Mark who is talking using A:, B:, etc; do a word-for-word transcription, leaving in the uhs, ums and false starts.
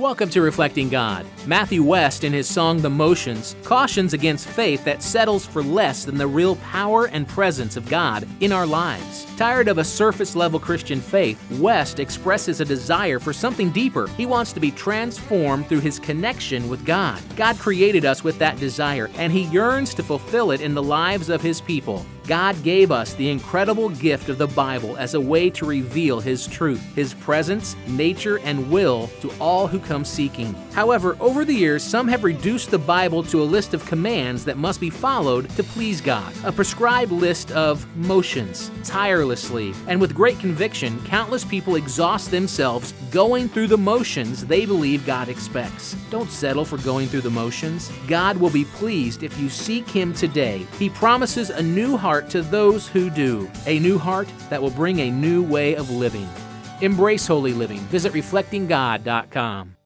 A: Welcome to Reflecting God. Matthew West, in his song The Motions, cautions against faith that settles for less than the real power and presence of God in our lives. Tired of a surface-level Christian faith, West expresses a desire for something deeper. He wants to be transformed through his connection with God. God created us with that desire, and He yearns to fulfill it in the lives of His people. God gave us the incredible gift of the Bible as a way to reveal His truth, His presence, nature, and will to all who come seeking. However, over the years, some have reduced the Bible to a list of commands that must be followed to please God, a prescribed list of motions. Tirelessly and with great conviction, countless people exhaust themselves going through the motions they believe God expects. Don't settle for going through the motions. God will be pleased if you seek Him today. He promises a new heart to those who do, a new heart that will bring a new way of living. Embrace holy living. Visit reflecting god dot com.